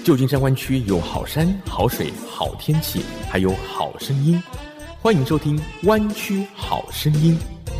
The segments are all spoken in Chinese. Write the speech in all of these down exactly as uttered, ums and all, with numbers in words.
旧金山湾区有好山、好水、好天气，还有好声音。欢迎收听《湾区好声音》。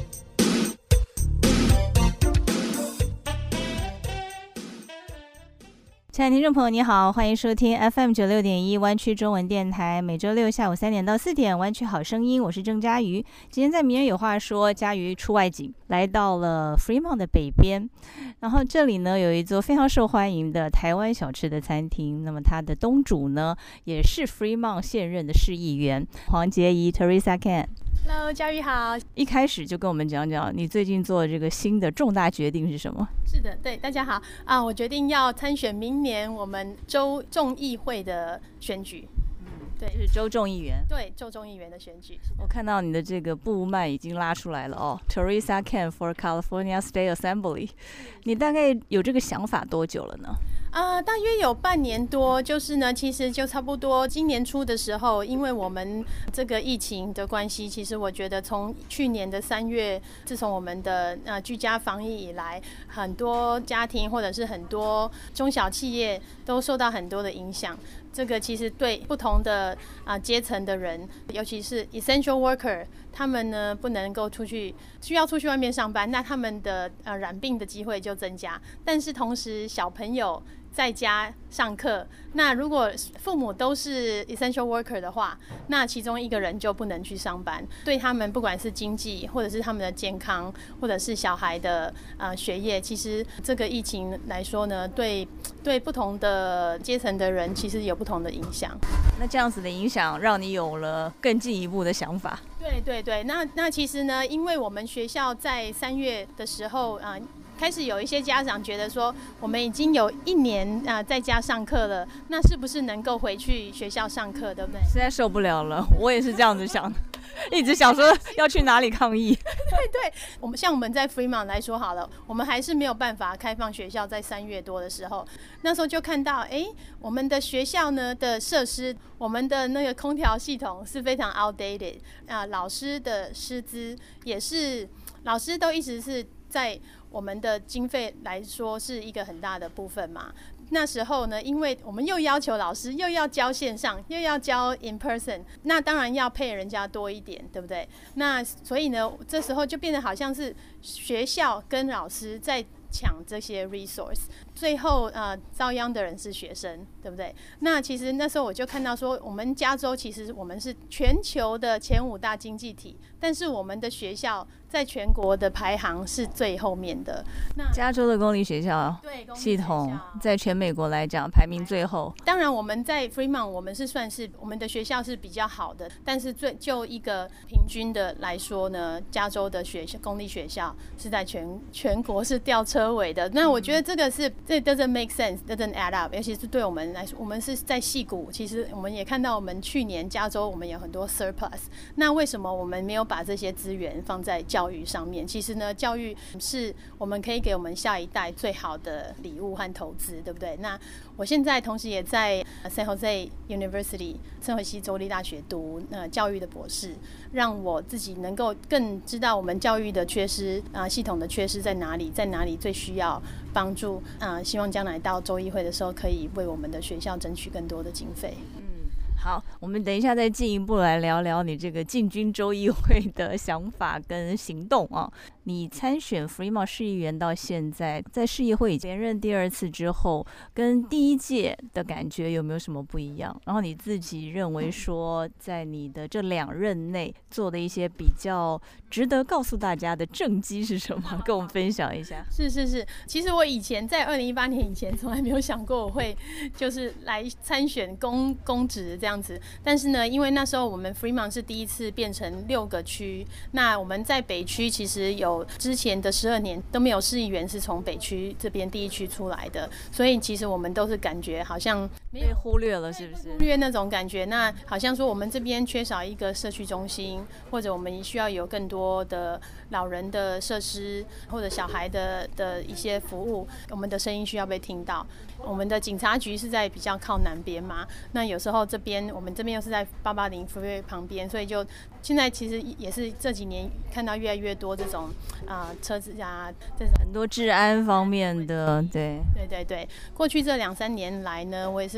亲爱的听众朋友你好，欢迎收听 F M 九六点一湾区中文电台，每周六下午三点到四点湾区好声音，我是郑佳瑜。今天在名人有话说，佳瑜出外景，来到了 Fremont 的北边，然后这里呢有一座非常受欢迎的台湾小吃的餐厅，那么它的东主呢也是 Fremont 现任的市议员黄洁仪 Teresa Ken。Hello， 佳瑜好。 一开始就跟我们讲讲你最近做的这个新的重大决定是什么？ 是的，对，大家好啊！我决定要参选明年我们州众议会的选举。 嗯，对，就是州众议员。 对，州众议员的选举。 我看到你的这个布幔已经拉出来了哦 ，Teresa Ken for California State Assembly。你大概有这个想法多久了呢？ 啊、呃，大约有半年多，就是呢，其实就差不多今年初的时候，因为我们这个疫情的关系，其实我觉得从去年的三月，自从我们的呃居家防疫以来，很多家庭或者是很多中小企业都受到很多的影响。这个其实对不同的啊、呃、阶层的人，尤其是 essential worker， 他们呢不能够出去，需要出去外面上班，那他们的呃染病的机会就增加。但是同时小朋友在家上课，那如果父母都是 essential worker 的话，那其中一个人就不能去上班，对他们不管是经济或者是他们的健康，或者是小孩的呃学业，其实这个疫情来说呢，对对不同的阶层的人其实有不同的影响。 那这样子的影响让你有了更进一步的想法？ 对对对，那那其实呢，因为我们学校在三月的时候啊。呃开始有一些家长觉得说，我们已经有一年啊、呃、在家上课了，那是不是能够回去学校上课，对不对？ 实在受不了了，我也是这样子想的，一直想说要去哪里抗议。 对对，我们像我们在 Fremont 来说好了，我们还是没有办法开放学校，在三月多的时候，那时候就看到，哎，我们的学校呢的设施，我们的那个空调系统是非常 outdated 啊、呃，老师的师资也是，老师都一直是在我们的经费来说是一个很大的部分嘛。那时候呢，因为我们又要求老师又要教线上，又要教 in person， 那当然要配人家多一点，对不对？那所以呢，这时候就变得好像是学校跟老师在抢这些 resource， 最后呃遭殃的人是学生，对不对？那其实那时候我就看到说，我们加州其实我们是全球的前五大经济体，但是我们的学校在全国的排行是最后面的。那加州的公立学校系统在全美国来讲排名最后。 当然我们在 Fremont 我们是算是我们的学校是比较好的，但是最就一个平均的来说呢，加州的学校公立学校是在全全国是吊车尾的。那我觉得这个是这 doesn't make sense, doesn't add up， 尤其是对我们来说，我们是在矽谷，其实我们也看到我们去年加州我们有很多 surplus， 那为什么我们没有把这些资源放在教育上面？其实呢，教育是我们可以给我们下一代最好的礼物和投资，对不对？那我现在同时也在 San Jose University 圣荷西州立大学读呃教育的博士，让我自己能够更知道我们教育的缺失啊、呃、系统的缺失在哪里，在哪里最需要帮助啊、呃，希望将来到州议会的时候，可以为我们的学校争取更多的经费。 好，我们等一下再进一步来聊聊你这个进军州议会的想法跟行动啊。你参选 Fremont 市议员到现在，在市议会连任第二次之后，跟第一届的感觉有没有什么不一样？然后你自己认为说，在你的这两任内做的一些比较值得告诉大家的政绩是什么？跟我们分享一下。 是是是，其实我以前在二零一八年以前，从来没有想过我会就是来参选公公职这样子。但是呢，因为那时候我们 Fremont 是第一次变成六个区，那我们在北区其实有之前的十二年都没有市议员是从北区这边第一区出来的，所以其实我们都是感觉好像被忽略了，是不是？ 忽略那种感觉，那好像说我们这边缺少一个社区中心，或者我们需要有更多的老人的设施，或者小孩的的一些服务，我们的声音需要被听到。我们的警察局是在比较靠南边嘛，那有时候这边我们这边又是在八八零 freeway 旁边，所以就现在其实也是这几年看到越来越多这种啊、呃、车子啊，这种很多治安方面的，对对对对。过去这两三年来呢，我也是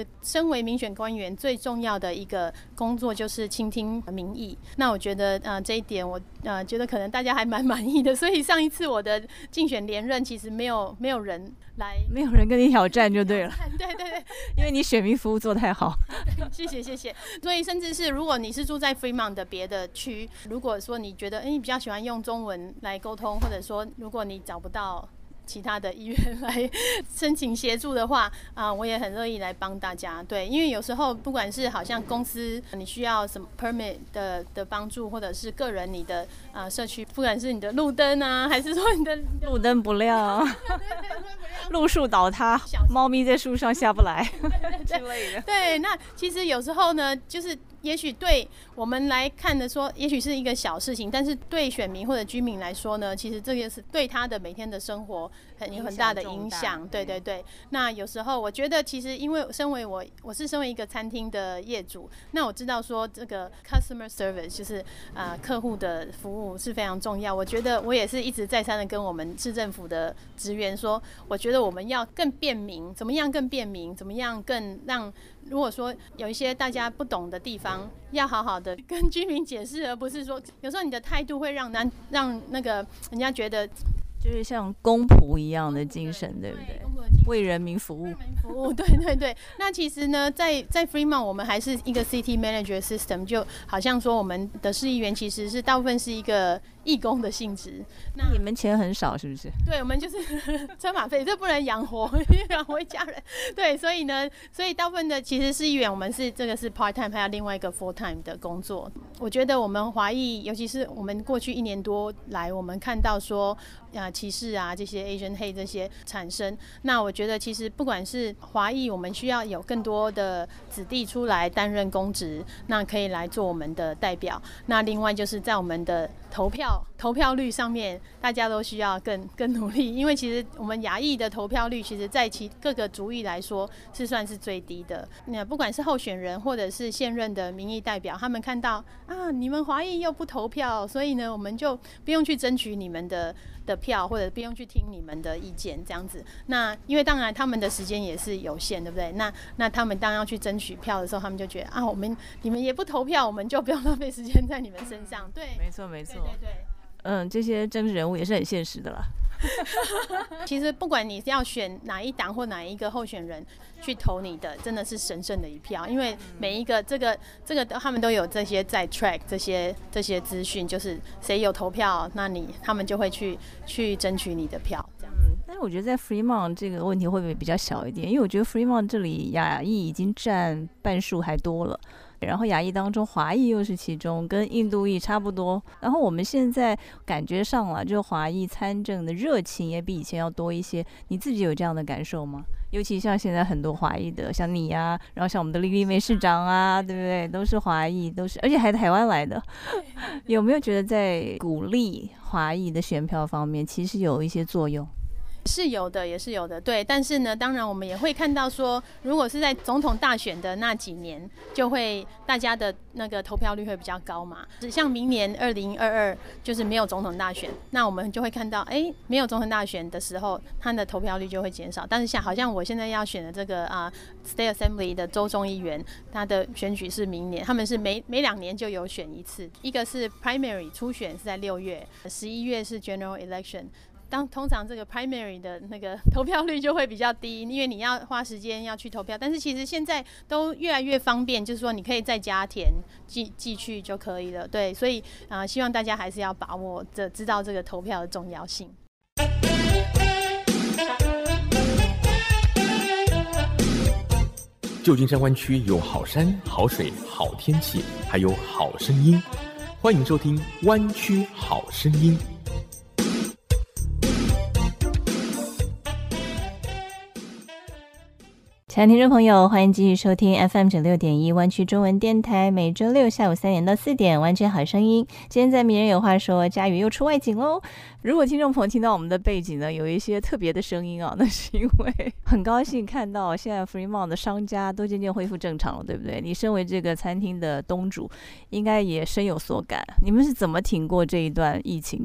实身为民选官员最重要的一个工作就是倾听民意。那我觉得呃这一点我呃觉得可能大家还蛮满意的，所以上一次我的竞选连任其实没有没有人来， 没有人跟你挑战就对了。 对对对， 因为你选民服务做太好。 谢谢谢谢。所以甚至是如果你是住在 Fremont 的别的区，如果说你觉得哎你比较喜欢用中文来沟通，或者说如果你找不到其他的医院来申请协助的话，啊、呃，我也很乐意来帮大家。对，因为有时候不管是好像公司你需要什么 permit 的的帮助，或者是个人你的呃社区，不管是你的路灯啊，还是说你的路灯不亮，路树倒塌，猫咪在树上下不来之类的。 对，那其实有时候呢，就是也许对我们来看的说，也许是一个小事情，但是对选民或者居民来说呢，其实这个是对他的每天的生活很有很大的影响。对对对。那有时候我觉得，其实因为身为我，我是身为一个餐厅的业主，那我知道说这个 customer service 就是呃客户的服务是非常重要。我觉得我也是一直再三的跟我们市政府的职员说，我觉得我们要更便民，怎么样更便民，怎么样更让。如果说有一些大家不懂的地方，要好好的跟居民解释，而不是说有时候你的态度会让难让那个人家觉得就是像公仆一样的精神，对不对？为人民服务。 服务，对对对。那其实呢，在在 Fremont 我们还是一个 City Manager System， 就好像说我们的市议员其实是大部分是一个义工的性质。 那你们钱很少是不是？ 对，我们就是车马费，这不能养活养活一家人。对，所以呢，所以大部分的其实市议员我们是这个是 part time， 还有另外一个 full time 的工作。我觉得我们华裔，尤其是我们过去一年多来，我们看到说啊歧视啊这些 Asian hate 这些产生，那我觉得其实不管是华裔，我们需要有更多的子弟出来担任公职，那可以来做我们的代表。那另外就是在我们的投票投票率上面，大家都需要更更努力，因为其实我们亚裔的投票率，其实在其各个族裔来说是算是最低的。那不管是候选人或者是现任的民意代表，他们看到啊你们华裔又不投票，所以呢我们就不用去争取你们的的票，或者不用去听你们的意见这样子。那因为当然他们的时间也是有限，对不对？那那他们当要去争取票的时候，他们就觉得啊，我们你们也不投票，我们就不要浪费时间在你们身上。对， 没错没错。 对对对。 嗯，这些政治人物也是很现实的啦。 其实不管你要选哪一党或哪一个候选人去投你的，真的是神圣的一票，因为每一个这个这个他们都有这些在 track 这些这些资讯，就是谁有投票，那你他们就会去去争取你的票。 嗯，但是我觉得在 Fremont 这个问题会不会比较小一点？因为我觉得 Fremont 这里亚裔已经占半数还多了。然后亚裔当中华裔又是其中，跟印度裔差不多。然后我们现在感觉上了，就华裔参政的热情也比以前要多一些。你自己有这样的感受吗？尤其像现在很多华裔的，像你啊，然后像我们的莉莉梅市长啊，对不对？都是华裔，都是，而且还台湾来的。有没有觉得在鼓励华裔的选票方面，其实有一些作用？ 是有的，也是有的，对。但是呢，当然我们也会看到说，如果是在总统大选的那几年，就会大家的那个投票率会比较高嘛。像明年二零二二就是没有总统大选，那我们就会看到，哎，没有总统大选的时候，它的投票率就会减少。但是像好像我现在要选的这个啊、呃、State Assembly 的州众议员，他的选举是明年，他们是每每两年就有选一次，一个是 Primary 初选是在六月，十一月是 General Election。当通常这个 primary 的那个投票率就会比较低，因为你要花时间要去投票。但是其实现在都越来越方便，就是说你可以在家填寄寄去就可以了。对，所以啊、呃，希望大家还是要把握这知道这个投票的重要性。 旧金山湾区有好山、好水、好天气，还有好声音。欢迎收听《湾区好声音》。 亲爱的听众朋友，欢迎继续收听 F M 九六点一湾区中文电台，每周六下午三点到四点，湾区好声音。今天在名人有话说，佳宇又出外景喽。如果听众朋友听到我们的背景呢，有一些特别的声音啊，那是因为很高兴看到现在 Fremont 的商家都渐渐恢复正常了，对不对？你身为这个餐厅的东主，应该也深有所感。你们是怎么挺过这一段疫情的？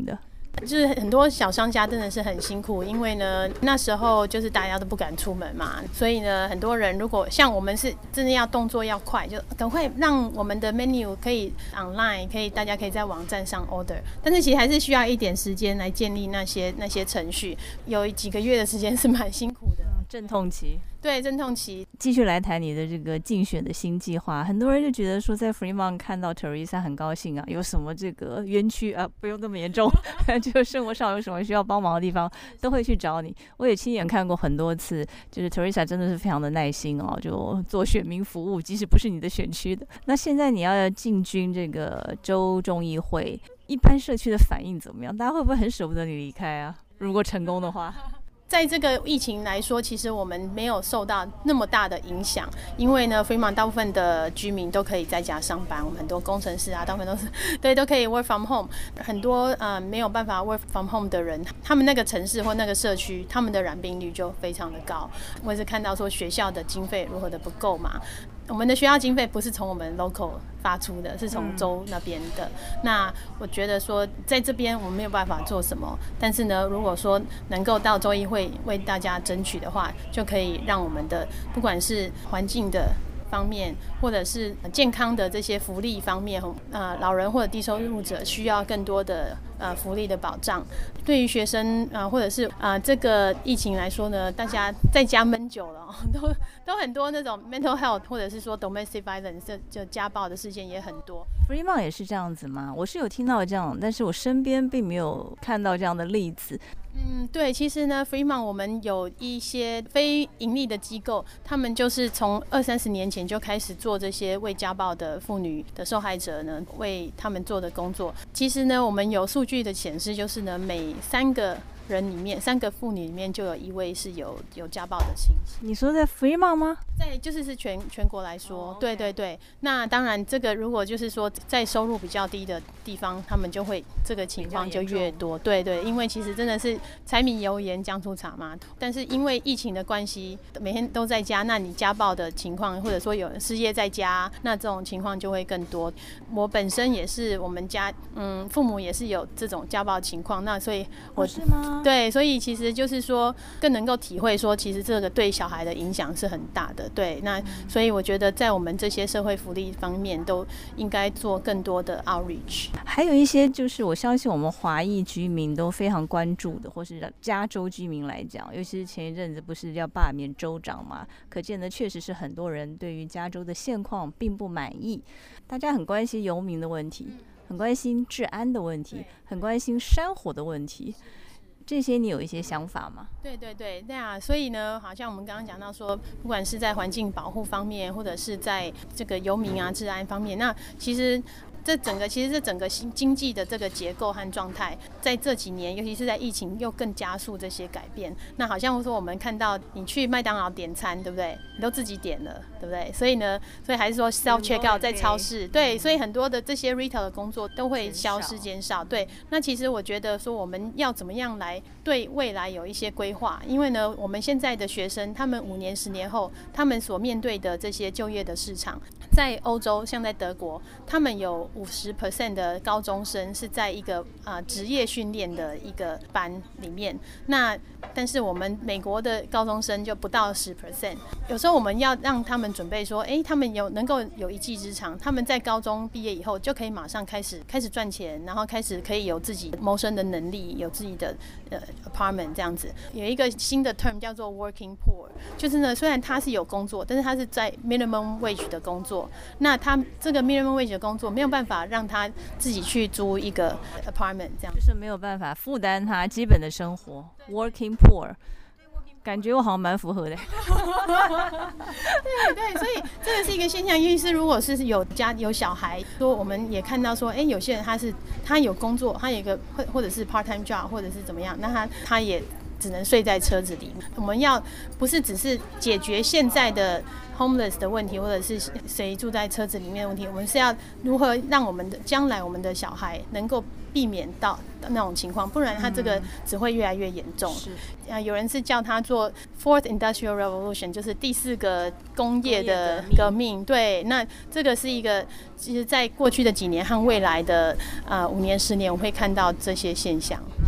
就是很多小商家真的是很辛苦，因为呢那时候就是大家都不敢出门嘛，所以呢很多人如果像我们是真的要动作要快，就赶快让我们的 menu 可以 online， 可以大家可以在网站上 order， 但是其实还是需要一点时间来建立那些那些程序，有几个月的时间是蛮辛苦的。 阵痛期， 对，阵痛期。 继续来谈你的这个竞选的新计划，很多人就觉得说在 Fremont 看到 Teresa 很高兴啊，有什么这个冤屈啊，不用那么严重，就生活上有什么需要帮忙的地方，都会去找你。我也亲眼看过很多次，就是 Teresa 真的是非常的耐心哦，就做选民服务，即使不是你的选区的。那现在你要进军这个州众议会，一般社区的反应怎么样？大家会不会很舍不得你离开啊？如果成功的话。 在这个疫情来说，其实我们没有受到那么大的影响，因为呢 Fremont 大部分的居民都可以在家上班，我们很多工程师啊，大部分都是对都可以 work from home。很多呃没有办法 work from home 的人，他们那个城市或那个社区，他们的染病率就非常的高。我也是看到说学校的经费如何的不够嘛。我们的学校经费不是从我们 local 发出的，是从州那边的、嗯、那我觉得说在这边我们没有办法做什么，但是呢如果说能够到州议会为大家争取的话，就可以让我们的不管是环境的方面，或者是健康的这些福利方面，呃，老人或者低收入者需要更多的呃福利的保障。对于学生啊、呃，或者是啊、呃、这个疫情来说呢，大家在家闷久了，都都很多那种 mental health 或者是说 domestic violence 就就家暴的事件也很多。 Fremont 也是这样子吗？我是有听到这样，但是我身边并没有看到这样的例子。 嗯，对，其实呢 Fremont 我们有一些非盈利的机构，他们就是从二三十年前就开始做这些为家暴的妇女的受害者呢，为他们做的工作。其实呢，我们有数据的显示，就是呢，每三个人里面，三个妇女里面就有一位是有有家暴的情形。 你说在 Fremont 吗？ 在就是是全全国来说， oh, okay. 对对对。那当然，这个如果就是说在收入比较低的地方，他们就会这个情况就越多。对对，因为其实真的是柴米油盐酱醋茶嘛。但是因为疫情的关系，每天都在家，那你家暴的情况，或者说有人失业在家，那这种情况就会更多。我本身也是，我们家嗯父母也是有这种家暴情况，那所以我、 哦、是吗？ 对，所以其实就是说更能够体会说，其实这个对小孩的影响是很大的。对，那所以我觉得在我们这些社会福利方面都应该做更多的 outreach。 还有一些就是我相信我们华裔居民都非常关注的，或是加州居民来讲，尤其是前一阵子不是要罢免州长嘛，可见的确实是很多人对于加州的现况并不满意，大家很关心游民的问题，很关心治安的问题，很关心山火的问题。这些你有一些想法吗？ 对对对，对啊，所以呢，好像我们刚刚讲到说，不管是在环境保护方面，或者是在这个游民啊、治安方面，那其实这整个其实这整个经济的这个结构和状态，在这几年，尤其是在疫情，又更加速这些改变。那好像说我们看到你去麦当劳点餐，对不对？你都自己点了，对不对？所以呢，所以还是说 self checkout 在超市，对，所以很多的这些 retail 的工作都会消失减少。对，那其实我觉得说我们要怎么样来对未来有一些规划，因为呢，我们现在的学生，他们五年、十年后，他们所面对的这些就业的市场，在欧洲，像在德国，他们有五十 percent 的高中生是在一个呃职业训练的一个班里面，那但是我们美国的高中生就不到十 percent。有时候我们要让他们准备说，哎，他们有能够有一技之长，他们在高中毕业以后就可以马上开始开始赚钱，然后开始可以有自己谋生的能力，有自己的呃 apartment 这样子。有一个新的 term 叫做 working poor， 就是呢，虽然他是有工作，但是他是在 minimum wage 的工作，那他这个 minimum wage 的工作没有办法让他自己去租一个 apartment， 这样就是没有办法负担他基本的生活 ，working poor。感觉我好像蛮符合的。对对，所以这个是一个现象。尤其是如果是有家有小孩，说我们也看到说，哎，有些人他是他有工作，他有一个或或者是 part time job， 或者是怎么样，那他他也只能睡在车子里。我们要不是只是解决现在的 homeless 的问题，或者是谁住在车子里面的问题，我们是要如何让我们的将来我们的小孩能够避免到那种情况，不然他这个只会越来越严重。是啊，有人是叫他做 Fourth Industrial Revolution， 就是第四个工业的革命。对，那这个是一个，其实在过去的几年和未来的呃五年、十年，我们会看到这些现象。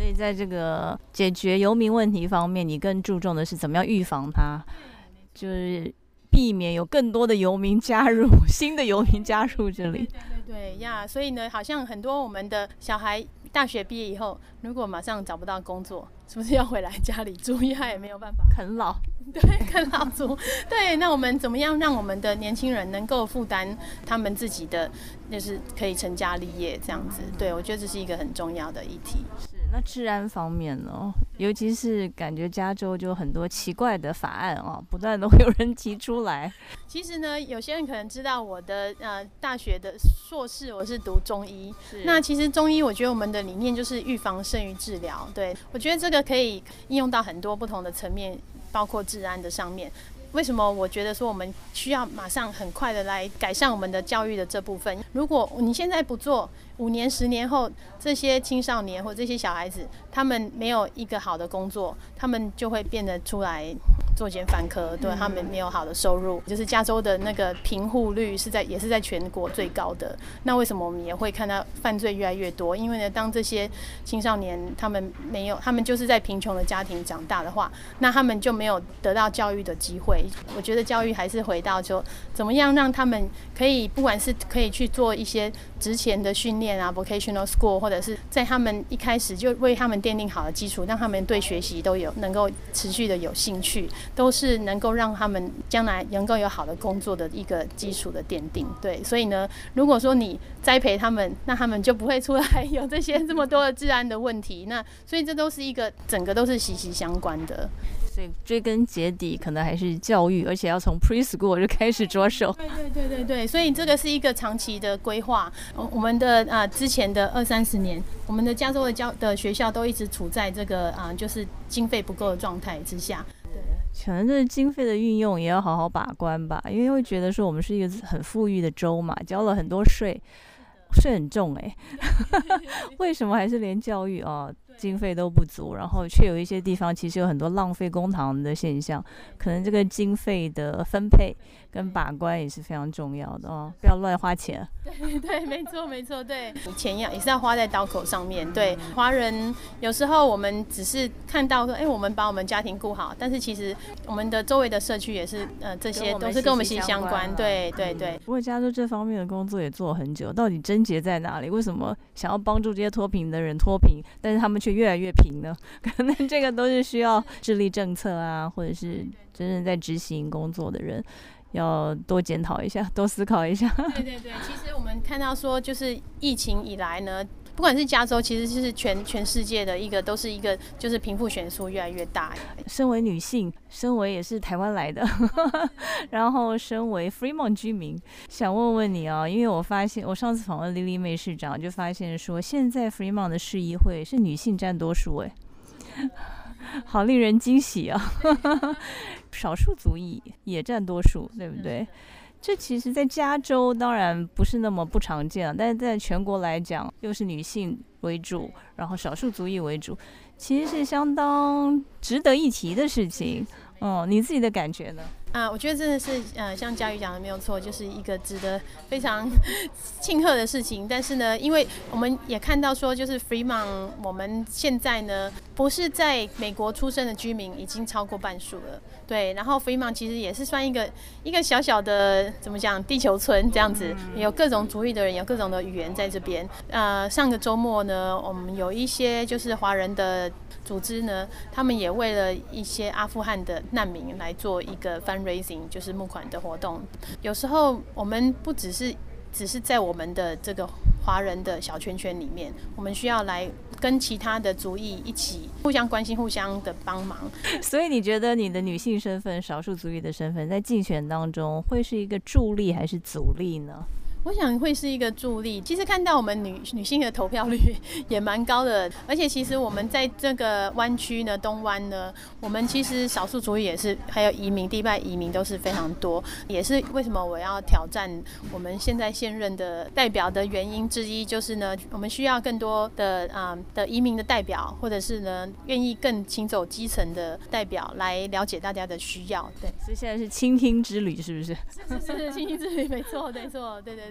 以在这个解决游民问题方面，你更注重的是怎么样预防它，就是避免有更多的游民加入，新的游民加入这里。 对对对对呀，所以呢，好像很多我们的小孩大学毕业以后，如果马上找不到工作，是不是要回来家里住？因为他也没有办法啃老。 对，啃老族。对，那我们怎么样让我们的年轻人能够负担他们自己的，就是可以成家立业这样子？对，我觉得这是一个很重要的议题。 是，那治安方面呢？尤其是感觉加州就很多奇怪的法案啊，不断的会有人提出来。 其实呢，有些人可能知道我的呃大学的硕士我是读中医，那其实中医我觉得我们的理念就是预防胜于治疗。对，我觉得这个可以应用到很多不同的层面，包括治安的上面。为什么我觉得说我们需要马上很快的来改善我们的教育的这部分？如果你现在不做，五年、十年后，这些青少年或这些小孩子，他们没有一个好的工作，他们就会变得出来作奸犯科，对，他们没有好的收入。就是加州的那个贫户率是在也是在全国最高的。那为什么我们也会看到犯罪越来越多？因为呢，当这些青少年他们没有，他们就是在贫穷的家庭长大的话，那他们就没有得到教育的机会。我觉得教育还是回到就怎么样让他们可以，不管是可以去做一些职前的训练啊 vocational school， 或者是在他们一开始就为他们奠定好的基础，让他们对学习都有能够持续的有兴趣，都是能够让他们将来能够有好的工作的一个基础的奠定。对，所以呢，如果说你栽培他们，那他们就不会出来有这些这么多的治安的问题。那所以这都是一个整个都是息息相关的。 所以追根结底可能还是教育，而且要从 preschool 就开始着手。 对对对对对，所以这个是一个长期的规划。我们的呃之前的二三十年，我们的加州的教的学校都一直处在这个啊、呃、就是经费不够的状态之下。对， 可能这经费的运用也要好好把关吧，因为会觉得说我们是一个很富裕的州嘛，交了很多税，税很重哎、欸，为什么还是连教育啊？经费都不足，然后却有一些地方其实有很多浪费公帑的现象，可能这个经费的分配跟把关也是非常重要的哦，不要乱花钱。 对对，没错没错，对，钱要也是要花在刀口上面。对，华人有时候我们只是看到说，哎，我们把我们家庭顾好，但是其实我们的周围的社区也是，呃，这些都是跟我们息息相关。对对对。 不过加州这方面的工作也做了很久，到底症结在哪里？为什么想要帮助这些脱贫的人脱贫，但是他们却越来越贫呢？可能这个都是需要制定政策啊，或者是真正在执行工作的人要多检讨一下，多思考一下。 对对对，其实我们看到说，就是疫情以来呢，不管是加州，其实就是全全世界的一个，都是一个就是贫富悬殊越来越大。 身为女性，身为也是台湾来的，然后身为 Fremont 居民，想问问你啊，因为我发现我上次访问 Lily May 市长，就发现说，现在 Fremont 的市议会是女性占多数，哎，好令人惊喜啊！少数族裔也占多数，对不对？这其实在加州当然不是那么不常见，但是在全国来讲，又是女性为主，然后少数族裔为主，其实是相当值得一提的事情。嗯，你自己的感觉呢？ 啊，我觉得真的是，呃，像佳瑜讲的没有错，就是一个值得非常庆贺的事情。但是呢，因为我们也看到说，就是 Fremont 我们现在呢，不是在美国出生的居民已经超过半数了，对。然后 Fremont 其实也是算一个一个小小的怎么讲地球村这样子，有各种族裔的人，有各种的语言在这边。呃，上个周末呢，我们有一些就是华人的组织呢，他们也为了一些阿富汗的难民来做一个 fundraising， 就是募款的活动。有时候我们不只是只是在我们的这个华人的小圈圈里面，我们需要来跟其他的族裔一起互相关心、互相的帮忙。 所以你觉得你的女性身份、少数族裔的身份，在竞选当中会是一个助力还是阻力呢？ 我想会是一个助力。其实看到我们女女性的投票率也蛮高的，而且其实我们在这个湾区呢，东湾呢，我们其实少数族裔也是，还有移民、迪拜移民都是非常多，也是为什么我要挑战我们现在现任的代表的原因之一，就是呢，我们需要更多的啊、嗯、的移民的代表，或者是呢愿意更行走基层的代表来了解大家的需要。对， 所以现在是倾听之旅，是不是？ 是是是倾听之旅，没错，没错，对对对。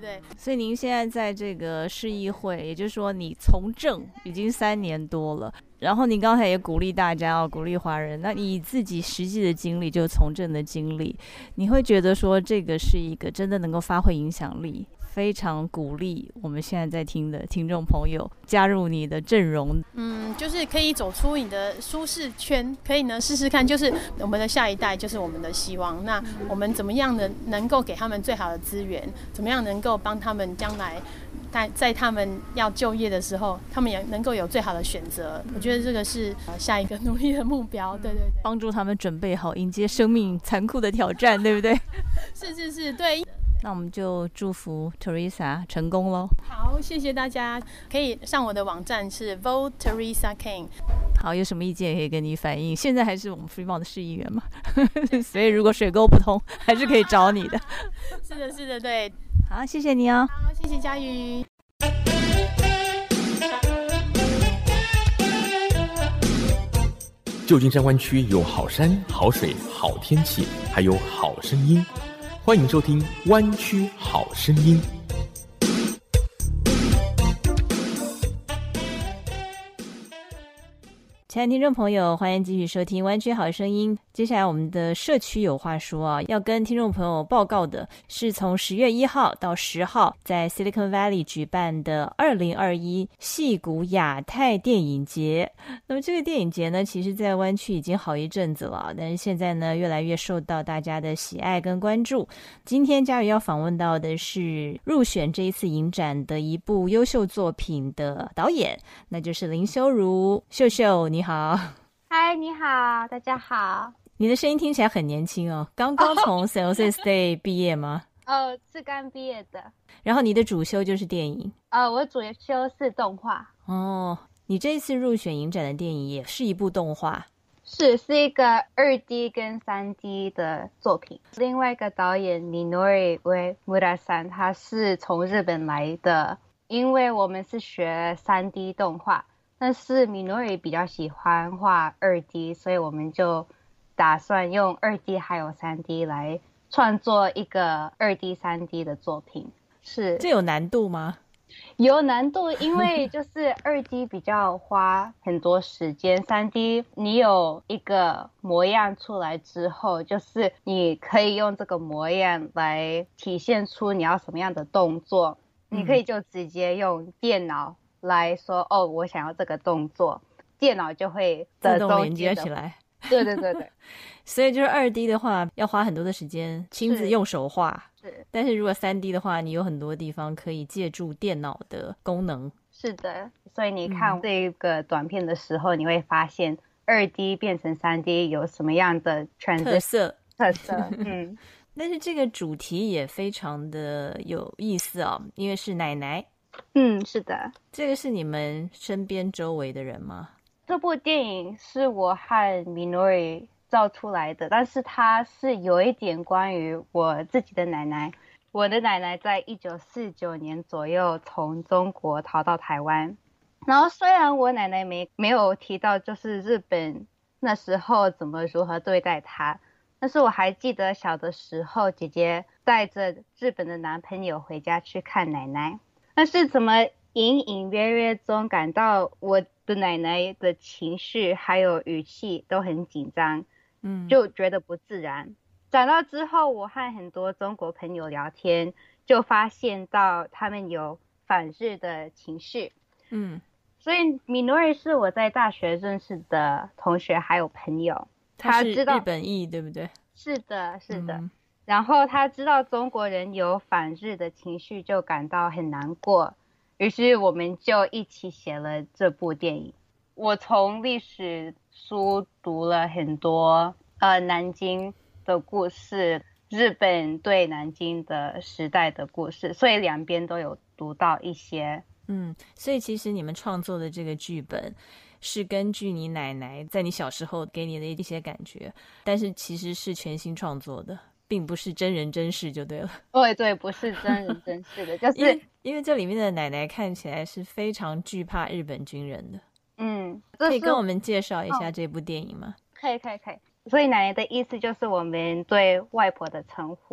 对。 所以您现在在这个市议会，也就是说你从政已经三年多了，然后你刚才也鼓励大家哦，鼓励华人，那你自己实际的经历，就是从政的经历，你会觉得说这个是一个真的能够发挥影响力，非常鼓励我们现在在听的听众朋友加入你的阵容。 嗯，就是可以走出你的舒适圈，可以呢试试看，就是我们的下一代就是我们的希望。那我们怎么样的能够给他们最好的资源？怎么样能够帮他们将来在在他们要就业的时候，他们也能够有最好的选择？我觉得这个是下一个努力的目标。对对对， 帮助他们准备好迎接生命残酷的挑战，对不对？ 是是是，对。 那我们就祝福 Teresa 成功咯。 好，谢谢大家，可以上我的网站是 Vote Teresa King。 好，有什么意见也可以跟你反映。现在还是我们 Fremont 的市议员嘛，所以如果水沟不通，还是可以找你的。 是的，是的，对。 好，谢谢你哦。 好，谢谢嘉瑜。 旧金山湾区有好山、好水、好天气，还有好声音。欢迎收听《湾区好声音》。 亲爱的听众朋友，欢迎继续收听湾区好声音。接下来我们的社区有话说啊，要跟听众朋友报告的是从十月一号到十号在 Silicon Valley 举办的二零二一矽谷亚太电影节。那么这个电影节呢，其实在湾区已经好一阵子了，但是现在呢越来越受到大家的喜爱跟关注。今天嘉宇要访问到的是入选这一次影展的一部优秀作品的导演，那就是林修如。秀秀你好。 嗨，你好，大家好。 你的声音听起来很年轻哦，刚刚从 San Jose State 毕业吗？ 呃，是刚毕业的。 然后你的主修就是电影？ 呃，我主修是动画。 哦，你这一次入选影展的电影也是一部动画？ 是，是一个二 D 跟三 D 的作品。另外一个导演 Minori Uemura-san 他是从日本来的，因为我们是学三 D 动画，但是 Minori 比较喜欢画二 D， 所以我们就打算用二 D 还有三 D 来创作一个二 D 三 D 的作品。是， 这有难度吗？ 有难度，因为就是二 D 比较花很多时间，三 D 你有一个模样出来之后，就是你可以用这个模样来体现出你要什么样的动作，嗯、你可以就直接用电脑来说，哦，我想要这个动作，电脑就会自动连接起来。 对对对对。 所以就是二 D 的话要花很多的时间亲自用手画， 是。 但是如果三 D 的话，你有很多地方可以借助电脑的功能。 是的，所以你看这个短片的时候，嗯、你会发现二 D 变成三 D 有什么样的特色特色。嗯。 但是这个主题也非常的有意思哦，因为是奶奶。 嗯，是的。 这个是你们身边周围的人吗？ 这部电影是我和 Minori 造出来的，但是它是有一点关于我自己的奶奶。我的奶奶在一九四九年左右从中国逃到台湾，然后虽然我奶奶没没有提到就是日本那时候怎么如何对待她，但是我还记得小的时候姐姐带着日本的男朋友回家去看奶奶，但是怎么隐隐约约中感到我的奶奶的情绪还有语气都很紧张，嗯，就觉得不自然。长大之后，我和很多中国朋友聊天，就发现到他们有反日的情绪，嗯，所以 Minori 是我在大学认识的同学还有朋友， 他是日本裔对不对？ 是的，是的。嗯，然后他知道中国人有反日的情绪，就感到很难过。于是我们就一起写了这部电影。我从历史书读了很多呃南京的故事，日本对南京的时代的故事，所以两边都有读到一些。 嗯，所以其实你们创作的这个剧本是根据你奶奶在你小时候给你的一些感觉，但是其实是全新创作的，并不是真人真事就对了。 对对，不是真人真事的，就是因为因为这里面的奶奶看起来是非常惧怕日本军人的。嗯，可以跟我们介绍一下这部电影吗？ 可以可以可以。所以奶奶的意思就是我们对外婆的称呼。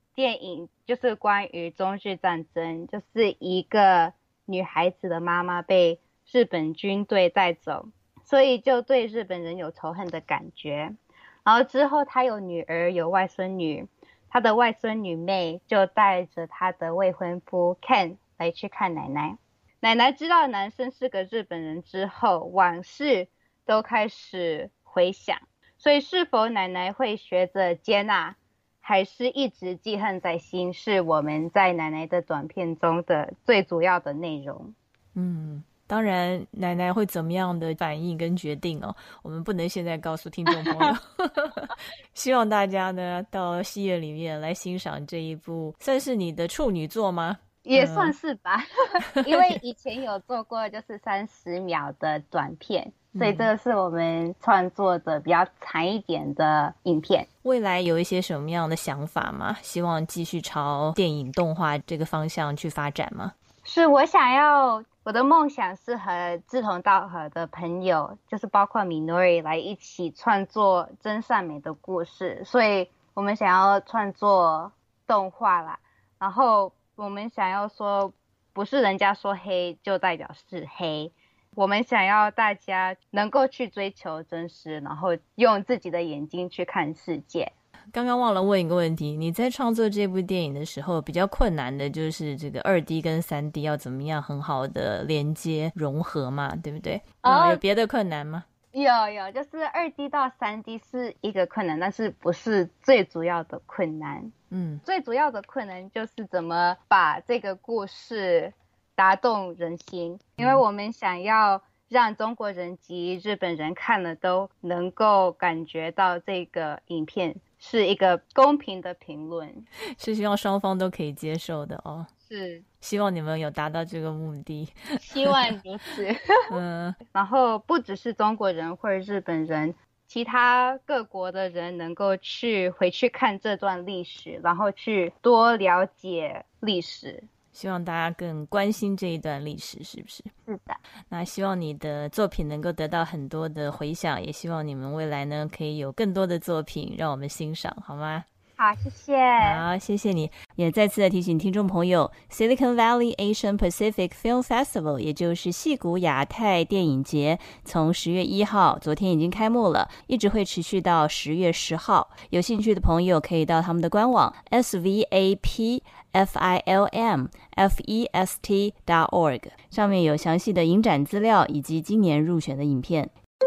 电影就是关于中日战争，就是一个女孩子的妈妈被日本军队带走，所以就对日本人有仇恨的感觉。然后之后她有女儿有外孙女，她的外孙女妹就带着她的未婚夫 Ken 来去看奶奶。奶奶知道男生是个日本人之后，往事都开始回想，所以是否奶奶会学着接纳，还是一直记恨在心，是我们在奶奶的短片中的最主要的内容。 嗯，当然奶奶会怎么样的反应跟决定哦，我们不能现在告诉听众朋友希望大家呢到戏院里面来欣赏这一部，算是你的处女作吗？ 也算是吧、嗯、因为以前有做过就是三十秒的短片，所以这个是我们创作的比较长一点的影片。 未来有一些什么样的想法吗？希望继续朝电影动画这个方向去发展吗？ 是我想要，我的梦想是和志同道合的朋友，就是包括 Minori 来一起创作真善美的故事，所以我们想要创作动画啦，然后我们想要说不是人家说黑就代表是黑，我们想要大家能够去追求真实，然后用自己的眼睛去看世界。 刚刚忘了问一个问题，你在创作这部电影的时候比较困难的就是这个 二 D 跟 三 D 要怎么样很好的连接融合嘛，对不对？哦、有别的困难吗？ 有有，就是 二 D 到 三 D 是一个困难，但是不是最主要的困难。嗯，最主要的困难就是怎么把这个故事打动人心，因为我们想要让中国人及日本人看了都能够感觉到这个影片是一个公平的评论， 是希望双方都可以接受的哦。 是， 希望你们有达到这个目的， 希望如此。嗯，然后不只是中国人或者日本人，其他各国的人能够去回去看这段历史，然后去多了解历史。 希望大家更关心这一段历史，是不是？ 是的。 那希望你的作品能够得到很多的回响，也希望你们未来呢可以有更多的作品让我们欣赏，好吗？ 好，谢谢。 好，谢谢你。也再次的提醒听众朋友 Silicon Valley Asian Pacific Film Festival 也就是矽谷亚太电影节从十月一号昨天已经开幕了，一直会持续到十月十号。有兴趣的朋友可以到他们的官网 S V A P F I L M F E S T dot org 上面有详细的影展资料以及今年入选的影片。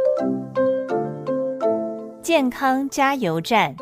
健康加油站，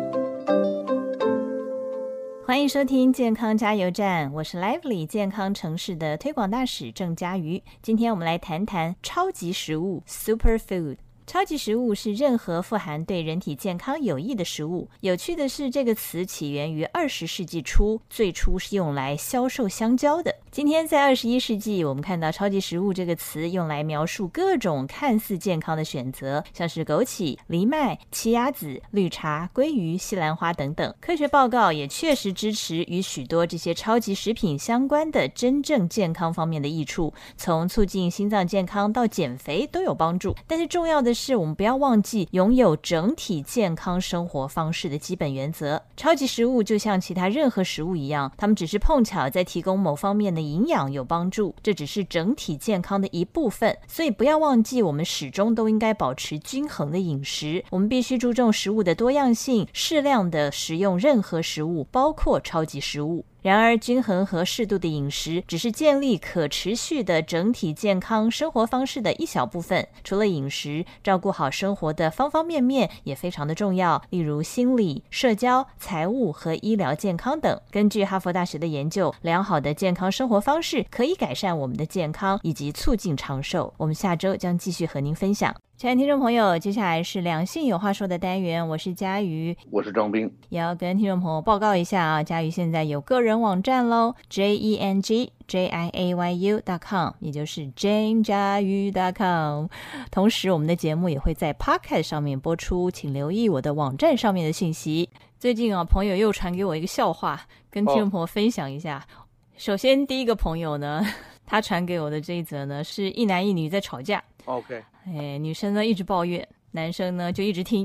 欢迎收听健康加油站，我是 Lively 健康城市的推广大使郑嘉瑜。今天我们来谈谈超级食物 Superfood。超级食物是任何富含对人体健康有益的食物。有趣的是，这个词起源于二十世纪初，最初是用来销售香蕉的。今天在二十一世纪，我们看到超级食物这个词用来描述各种看似健康的选择，像是枸杞、藜麦、奇亚籽、绿茶、鲑鱼、西兰花等等。科学报告也确实支持与许多这些超级食品相关的真正健康方面的益处，从促进心脏健康到减肥都有帮助。但是重要的是，我们不要忘记拥有整体健康生活方式的基本原则。超级食物就像其他任何食物一样，它们只是碰巧在提供某方面的营养有帮助，这只是整体健康的一部分。所以不要忘记，我们始终都应该保持均衡的饮食。我们必须注重食物的多样性，适量的食用任何食物，包括超级食物。然而，均衡和适度的饮食只是建立可持续的整体健康生活方式的一小部分。除了饮食，照顾好生活的方方面面也非常的重要，例如心理、社交、财务和医疗健康等。根据哈佛大学的研究，良好的健康生活方式可以改善我们的健康以及促进长寿。我们下周将继续和您分享。亲爱的听众朋友，接下来是两性有话说的单元，我是嘉瑜， 我是张斌， 也要跟听众朋友报告一下啊，嘉瑜现在有个人网站咯 J E N G J I A Y U dot com 也就是 jane 嘉瑜 dot com。 同时我们的节目也会在 Podcast 上面播出，请留意我的网站上面的信息。最近啊，朋友又传给我一个笑话，跟听众朋友分享一下、哦、首先第一个朋友呢，他传给我的这一则呢，是一男一女在吵架。 OK， 哎，女生呢一直抱怨，男生呢就一直听。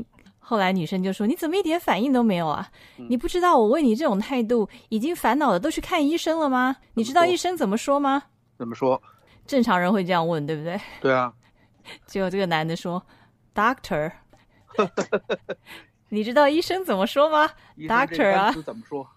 后来女生就说：“你怎么一点反应都没有啊？你不知道我为你这种态度已经烦恼的都去看医生了吗？你知道医生怎么说吗？” 怎么说？ 正常人会这样问，对不对？ 对啊。 结果这个男的说 ：“Doctor， 你知道医生怎么说吗 ？Doctor 啊， 怎么说？”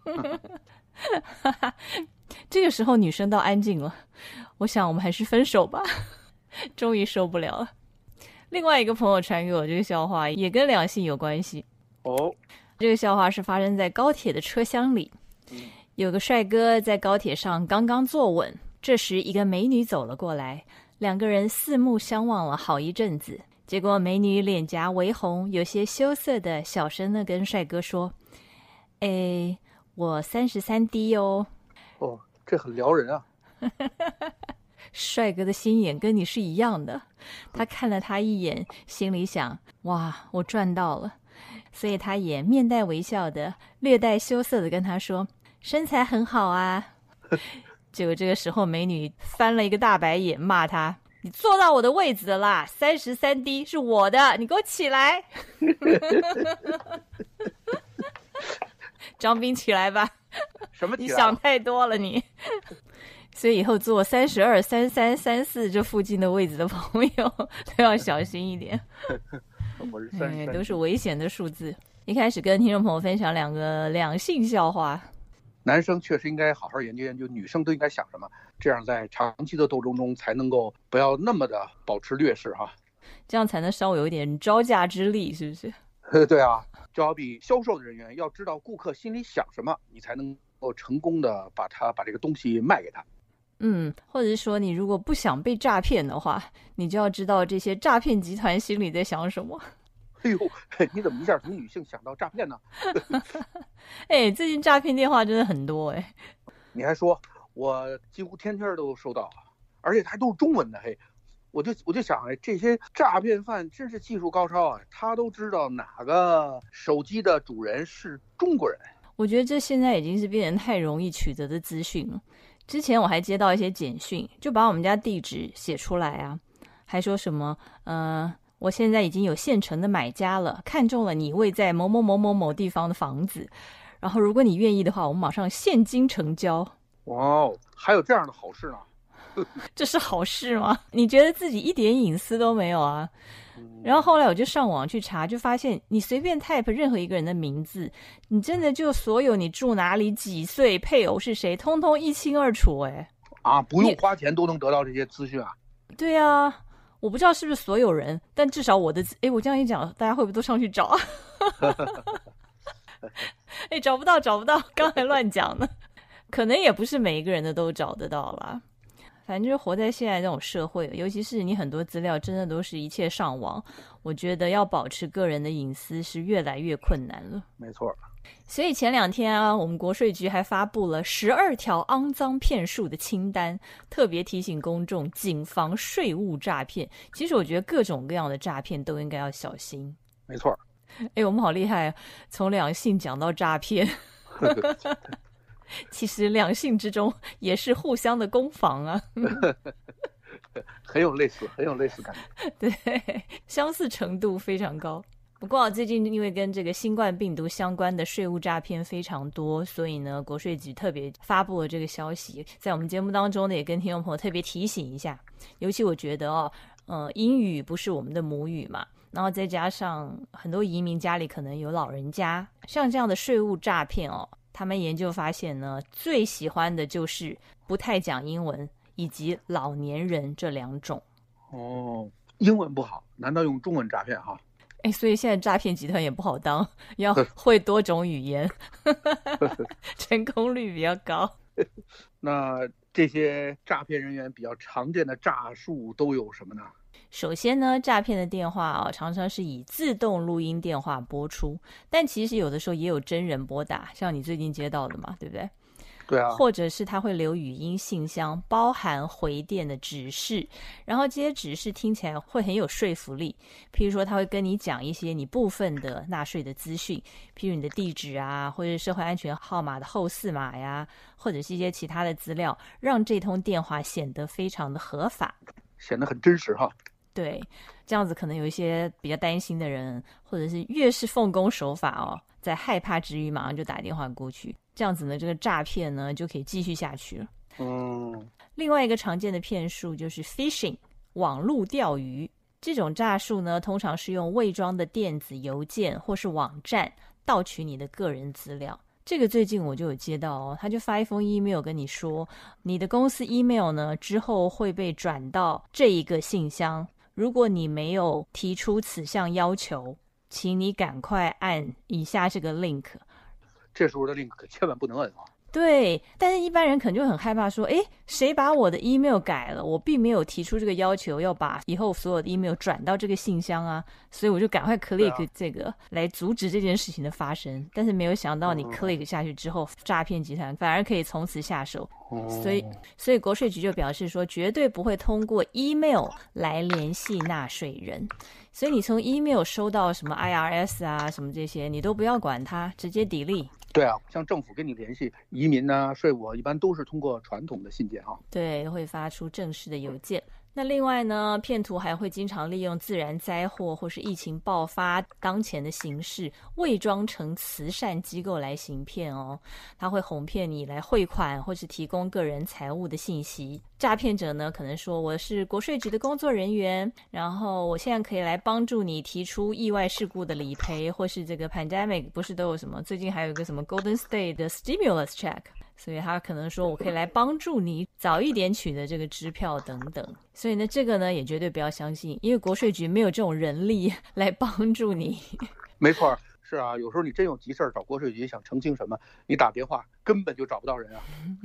这个时候女生倒安静了，我想我们还是分手吧，终于受不了了。另外一个朋友传给我这个笑话，也跟两性有关系。 哦， 这个笑话是发生在高铁的车厢里，有个帅哥在高铁上刚刚坐稳，这时一个美女走了过来，两个人四目相望了好一阵子，结果美女脸颊微红，有些羞涩的小声的跟帅哥说：“哎，我三十三 D 哦。” 哦，这很撩人啊。 帅哥的心眼跟你是一样的，他看了他一眼，心里想：哇，我赚到了。所以他也面带微笑的，略带羞涩的跟他说：“身材很好啊。”结果这个时候美女翻了一个大白眼，骂他：“你坐到我的位子了啦，三十三 D 是我的，你给我起来！”张斌起来吧。 什么起来？ 你想太多了你。所以以后坐三十二、三三、三四这附近的位置的朋友都要小心一点。 我是三十三， 都是危险的数字。一开始跟听众朋友分享两个两性笑话。 男生确实应该好好研究研究，女生都应该想什么，这样在长期的斗争中才能够不要那么的保持劣势哈。 这样才能稍微有一点招架之力，是不是？ 对啊，就好比销售的人员要知道顾客心里想什么，你才能够成功的把他把这个东西卖给他。 嗯，或者是说你如果不想被诈骗的话，你就要知道这些诈骗集团心里在想什么。 哎呦，你怎么一下从女性想到诈骗呢？ 哎，最近诈骗电话真的很多哎。 你还说我几乎天天都收到，而且还都是中文的。嘿，我就我就想，哎，这些诈骗犯真是技术高超啊，他都知道哪个手机的主人是中国人。 我觉得这现在已经是变成太容易取得的资讯了。之前我还接到一些简讯，就把我们家地址写出来啊，还说什么呃，我现在已经有现成的买家了，看中了你位在某某某某某地方的房子，然后如果你愿意的话，我们马上现金成交。 哇哦，还有这样的好事呢？ 这是好事吗？你觉得自己一点隐私都没有啊？然后后来我就上网去查，就发现你随便 type 任何一个人的名字，你真的就所有你住哪里、几岁、配偶是谁，通通一清二楚。哎，啊， 不用花钱都能得到这些资讯啊？ 对啊，我不知道是不是所有人，但至少我的，哎，我这样一讲，大家会不会都上去找啊？哎，找不到，找不到，刚才乱讲呢。可能也不是每一个人的都找得到啦。反正就是活在现在这种社会，尤其是你很多资料真的都是一切上网，我觉得要保持个人的隐私是越来越困难了。 没错。 所以前两天啊，我们国税局还发布了十二条肮脏骗术的清单，特别提醒公众谨防税务诈骗。其实我觉得各种各样的诈骗都应该要小心。 没错。 哎，我们好厉害，从两性讲到诈骗。其实两性之中也是互相的攻防啊。 很有类似，很有类似感觉。 对，相似程度非常高。不过最近因为跟这个新冠病毒相关的税务诈骗非常多，所以呢国税局特别发布了这个消息，在我们节目当中呢也跟听众朋友特别提醒一下。尤其我觉得哦，呃，英语不是我们的母语嘛，然后再加上很多移民家里可能有老人家，像这样的税务诈骗哦，他们研究发现呢，最喜欢的就是不太讲英文以及老年人这两种。 哦，英文不好，难道用中文诈骗哈？ 哎，所以现在诈骗集团也不好当，要会多种语言，成功率比较高。 那这些诈骗人员比较常见的诈术都有什么呢？ 首先呢，诈骗的电话啊，常常是以自动录音电话拨出，但其实有的时候也有真人拨打，像你最近接到的嘛，对不对？ 对啊。 或者是他会留语音信箱，包含回电的指示，然后这些指示听起来会很有说服力。譬如说，他会跟你讲一些你部分的纳税的资讯，譬如你的地址啊，或者是社会安全号码的后四码呀，或者是一些其他的资料，让这通电话显得非常的合法， 显得很真实哈。 对， 这样子可能有一些比较担心的人，或者是越是奉公守法哦，在害怕之余马上就打电话过去，这样子呢，这个诈骗呢就可以继续下去了。 嗯， 另外一个常见的骗术就是 phishing 网路钓鱼，这种诈术呢，通常是用伪装的电子邮件或是网站盗取你的个人资料。这个最近我就有接到哦，他就发一封 email 跟你说，你的公司 email 呢之后会被转到这一个信箱，如果你没有提出此项要求，请你赶快按以下这个 link。 这时候的 link 可千万不能摁啊。 对，但是一般人可能就很害怕说，诶，谁把我的 email 改了，我并没有提出这个要求要把以后所有的 email 转到这个信箱啊，所以我就赶快 click 这个、啊、来阻止这件事情的发生。但是没有想到你 click 下去之后、嗯、诈骗集团反而可以从此下手、哦、所以所以国税局就表示说，绝对不会通过 email 来联系纳税人，所以你从 email 收到什么 I R S 啊什么这些你都不要管它，直接 delete。 对啊，像政府跟你联系移民啊、税务一般都是通过传统的信件哈。 对，会发出正式的邮件。那另外呢，骗徒还会经常利用自然灾祸或是疫情爆发当前的形势，伪装成慈善机构来行骗哦。他会哄骗你来汇款或是提供个人财务的信息。诈骗者呢，可能说我是国税局的工作人员，然后我现在可以来帮助你提出意外事故的理赔，或是这个 pandemic 不是都有什么，最近还有一个什么 Golden State 的 stimulus check，所以他可能说我可以来帮助你早一点取得这个支票等等。所以呢，这个呢也绝对不要相信，因为国税局没有这种人力来帮助你。 没错，是啊，有时候你真有急事儿找国税局想澄清什么，你打电话根本就找不到人啊。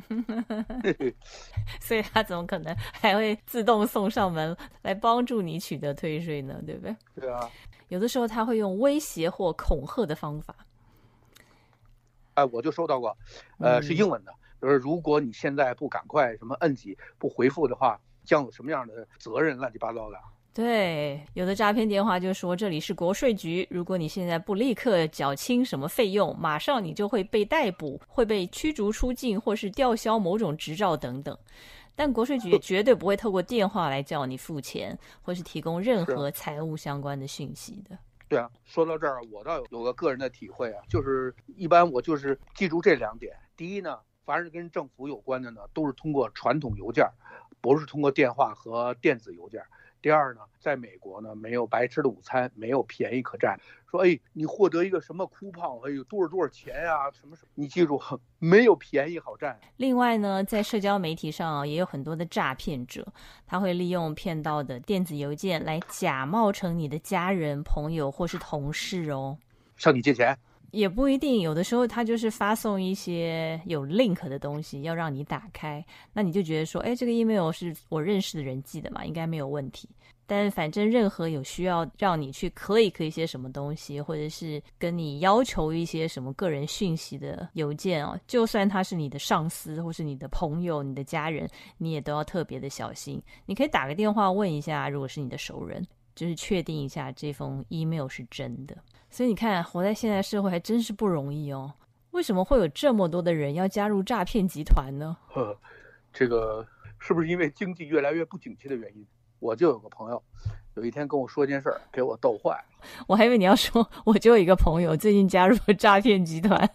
所以他怎么可能还会自动送上门来帮助你取得退税呢？对不对？ 对啊， 有的时候他会用威胁或恐吓的方法。 哎，我就收到过，呃，是英文的，就是如果你现在不赶快什么摁几不回复的话，将有什么样的责任，乱七八糟的。 对，有的诈骗电话就说这里是国税局，如果你现在不立刻缴清什么费用，马上你就会被逮捕，会被驱逐出境或是吊销某种执照等等。但国税局也绝对不会透过电话来叫你付钱或是提供任何财务相关的讯息的。 对啊，说到这儿，我倒有个个人的体会啊，就是一般我就是记住这两点。第一呢，凡是跟政府有关的呢，都是通过传统邮件，不是通过电话和电子邮件。第二呢，在美国呢，没有白吃的午餐，没有便宜可占。说，哎，你获得一个什么coupon，哎呦，多少多少钱呀、啊？什么什么？你记住，没有便宜好占。 另外呢，在社交媒体上、啊、也有很多的诈骗者，他会利用骗到的电子邮件来假冒成你的家人、朋友或是同事哦， 向你借钱。 也不一定，有的时候他就是发送一些有 link 的东西要让你打开，那你就觉得说，哎，这个 email 是我认识的人寄的嘛，应该没有问题。但反正任何有需要让你去 click 一些什么东西，或者是跟你要求一些什么个人讯息的邮件哦，就算他是你的上司或是你的朋友、你的家人，你也都要特别的小心。你可以打个电话问一下，如果是你的熟人，就是确定一下这封 email 是真的。所以你看，活在现在社会还真是不容易哦。为什么会有这么多的人要加入诈骗集团呢？ 呵，这个是不是因为经济越来越不景气的原因？我就有个朋友，有一天跟我说件事儿，给我逗坏了。 我还以为你要说，我就有一个朋友最近加入了诈骗集团。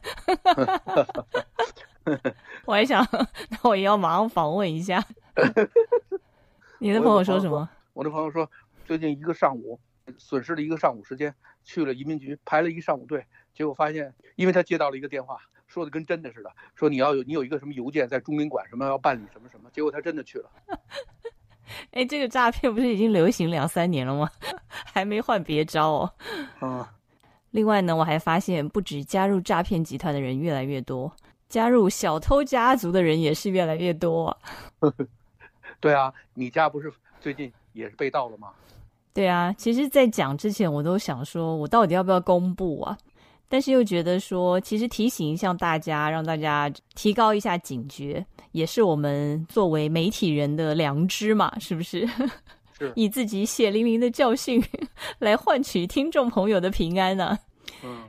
我还想，那我也要马上访问一下。你的朋友说什么？ 我的朋友说，最近一个上午损失了一个上午时间，去了移民局排了一上午队，结果发现，因为他接到了一个电话，说的跟真的似的，说你要有你有一个什么邮件在中领馆什么要办理什么什么，结果他真的去了。 哎，这个诈骗不是已经流行两三年了吗？还没换别招哦。 嗯。 另外呢，我还发现不止加入诈骗集团的人越来越多，加入小偷家族的人也是越来越多啊。 对啊，你家不是最近也是被盗了吗？ 对啊，其实在讲之前我都想说我到底要不要公布啊，但是又觉得说其实提醒一下大家，让大家提高一下警觉，也是我们作为媒体人的良知嘛，是不是？ 是以自己血淋淋的教训来换取听众朋友的平安啊。 嗯，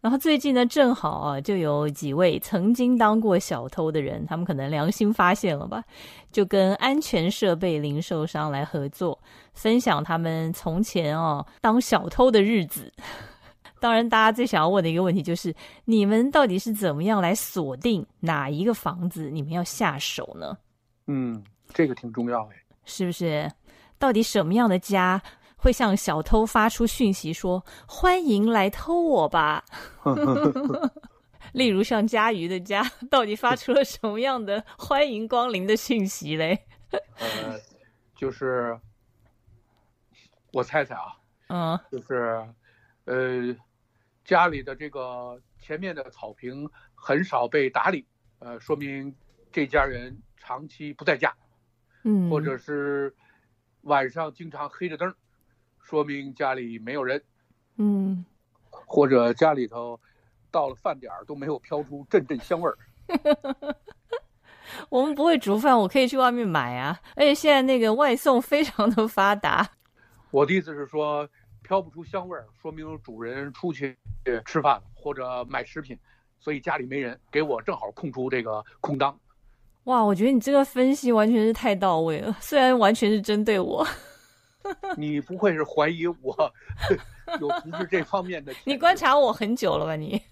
然后最近呢，正好啊，就有几位曾经当过小偷的人，他们可能良心发现了吧，就跟安全设备零售商来合作，分享他们从前哦当小偷的日子。当然，大家最想要问的一个问题就是，你们到底是怎么样来锁定哪一个房子你们要下手呢？ 嗯，这个挺重要哎， 是不是？到底什么样的家会向小偷发出讯息说欢迎来偷我吧？例如像佳瑜的家到底发出了什么样的欢迎光临的讯息嘞？ 呃，就是我猜猜啊， 嗯， 就是呃家里的这个前面的草坪很少被打理，呃，说明这家人长期不在家， 嗯， 或者是晚上经常黑着灯，说明家里没有人， 嗯， 或者家里头到了饭点都没有飘出阵阵香味儿。 我们不会煮饭，我可以去外面买啊，而且现在那个外送非常的发达。 我的意思是说，飘不出香味儿，说明主人出去吃饭或者买食品，所以家里没人，给我正好空出这个空当。 哇，我觉得你这个分析完全是太到位了，虽然完全是针对我。 你不会是怀疑我有从事这方面的？ 你观察我很久了吧你？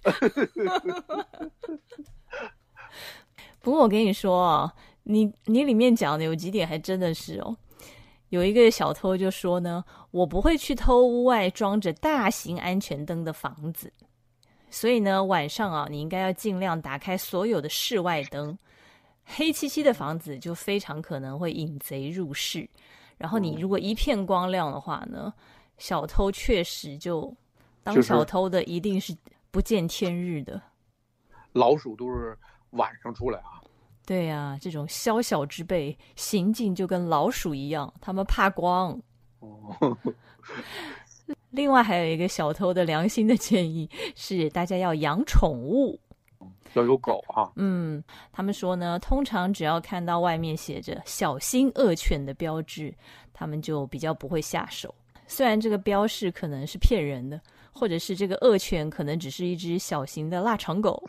不过我跟你说啊，你你里面讲的有几点还真的是哦。有一个小偷就说呢，我不会去偷屋外装着大型安全灯的房子，所以呢晚上啊，你应该要尽量打开所有的室外灯。黑漆漆的房子就非常可能会引贼入室，然后你如果一片光亮的话呢，小偷确实就当小偷的一定是不见天日的。 老鼠都是晚上出来啊。 对啊，这种宵小之辈行径就跟老鼠一样，他们怕光。 哦， 另外还有一个小偷的良心的建议是，大家要养宠物。 要有狗啊。 嗯，他们说呢，通常只要看到外面写着小心恶犬的标志，他们就比较不会下手。虽然这个标示可能是骗人的，或者是这个恶犬可能只是一只小型的腊肠狗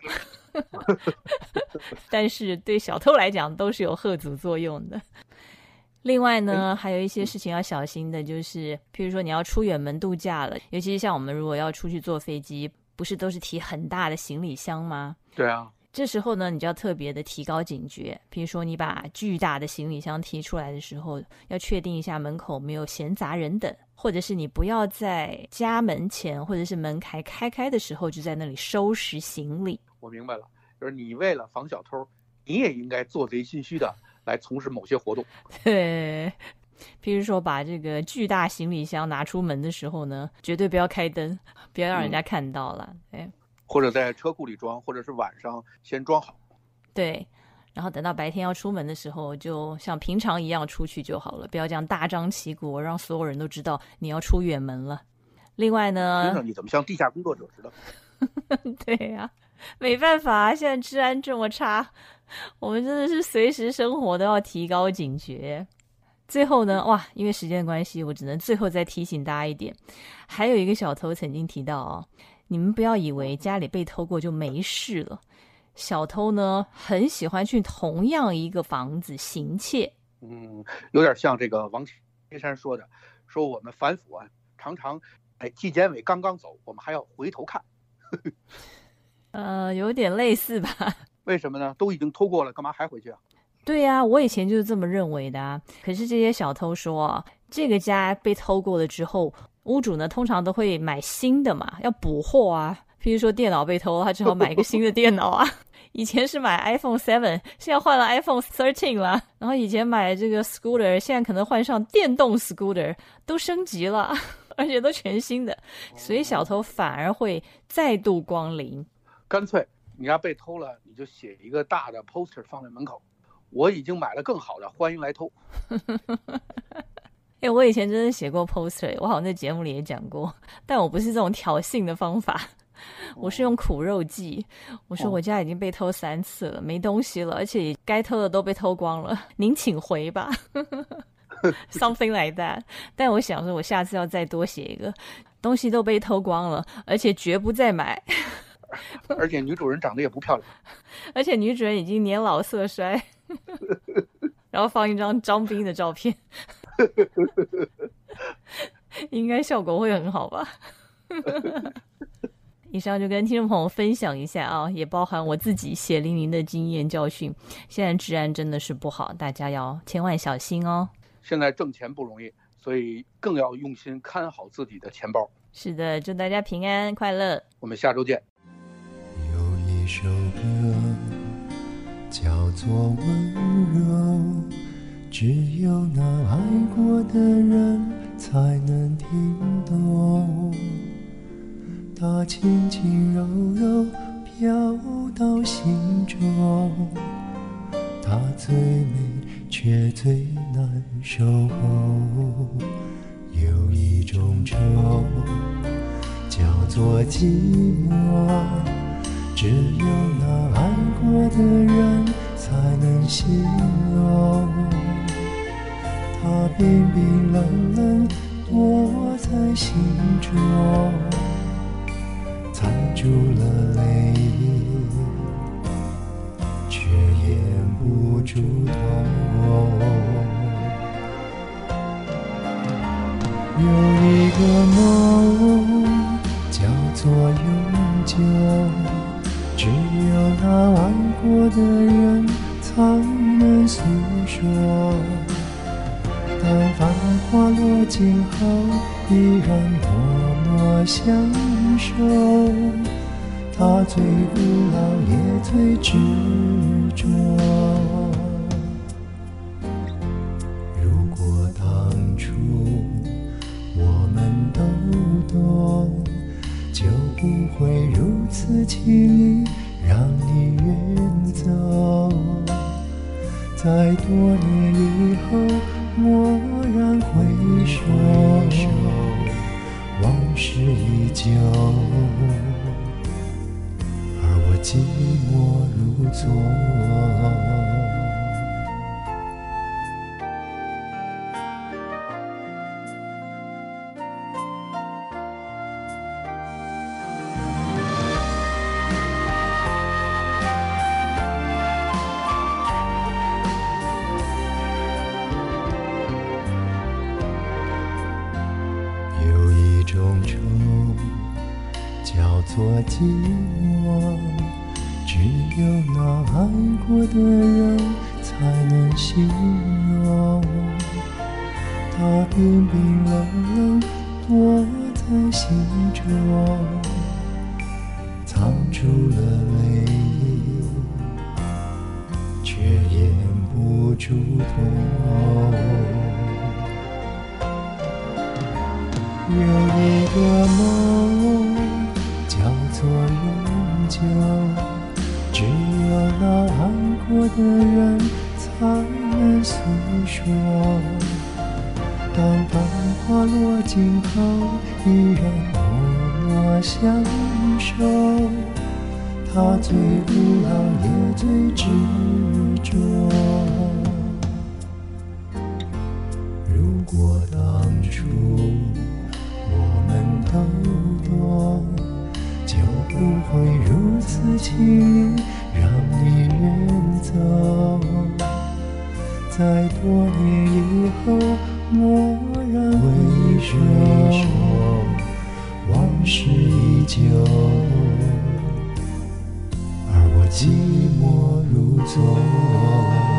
但是对小偷来讲都是有吓阻作用的。另外呢，还有一些事情要小心的，就是譬如说你要出远门度假了，尤其是像我们如果要出去坐飞机，不是都是提很大的行李箱吗？ 对啊， 这时候呢，你就要特别的提高警觉。比如说你把巨大的行李箱提出来的时候，要确定一下门口没有闲杂人等，或者是你不要在家门前或者是门开开开的时候就在那里收拾行李。 我明白了，就是你为了防小偷，你也应该做贼心虚的来从事某些活动。 对，譬如说把这个巨大行李箱拿出门的时候呢，绝对不要开灯，不要让人家看到了。嗯， 或者在车库里装，或者是晚上先装好。 对，然后等到白天要出门的时候，就像平常一样出去就好了，不要这样大张旗鼓，让所有人都知道你要出远门了。另外呢， 听着你怎么像地下工作者似的？ 对呀、啊，没办法，现在治安这么差，我们真的是随时生活都要提高警觉。最后呢，哇，因为时间的关系，我只能最后再提醒大家一点，还有一个小偷曾经提到哦，你们不要以为家里被偷过就没事了，小偷呢很喜欢去同样一个房子行窃。 嗯，有点像这个王岐山说的，说我们反腐啊，常常哎纪检委刚刚走，我们还要回头看。 呃，有点类似吧。 为什么呢？都已经偷过了，干嘛还回去啊？ 对呀、啊，我以前就是这么认为的啊。可是这些小偷说啊，这个家被偷过了之后，屋主呢通常都会买新的嘛，要补货啊。譬如说电脑被偷，他只好买一个新的电脑啊。以前是买 iPhone 七， 现在换了 iPhone 十三了。然后以前买这个 scooter， 现在可能换上电动 scooter， 都升级了，而且都全新的。所以小偷反而会再度光临。 干脆你要被偷了，你就写一个大的 poster 放在门口，我已经买了更好的，欢迎来偷。 哎，我以前真的写过 poster， 我好像在节目里也讲过，但我不是这种挑衅的方法，我是用苦肉计。我说我家已经被偷三次了，没东西了，而且该偷的都被偷光了，您请回吧。Something like that。 但我想说我下次要再多写一个，东西都被偷光了，而且绝不再买。 而且女主人长得也不漂亮， 而且女主人已经年老色衰，然后放一张张彬的照片，应该效果会很好吧。以上就跟听众朋友分享一下啊，也包含我自己血淋淋的经验教训。现在治安真的是不好，大家要千万小心哦。 现在挣钱不容易，所以更要用心看好自己的钱包。 是的，祝大家平安快乐， 我们下周见。 有一首歌叫做温柔，只有那爱过的人才能听懂，它轻轻柔柔飘到心中，它最美却最难守候。有一种愁叫做寂寞，只有那爱过的人才能形容，它冰冰冷冷躲在心中，藏住了泪，却掩不住痛。有一个梦叫做永久，只有那爱过的人才能诉说，当繁华落尽后依然默默相守，他最古老也最执着。如果当初我们都懂，就不会如此轻易让你远走。在多年以后蓦然回首，往事依旧，而我寂寞如昨。有一种愁叫做寂寞，只有那爱过的人才能形容，它冰冰冷冷躲在心中，藏住了泪，却掩不住痛。有一个梦叫做永久，只有那爱过的人才能诉说，当繁华落尽后依然默默相守，他最古老也最执着。如果当初我们都懂，就不会如此轻易让你远走。在多年以后蓦然回首，往事依旧，而我寂寞如昨。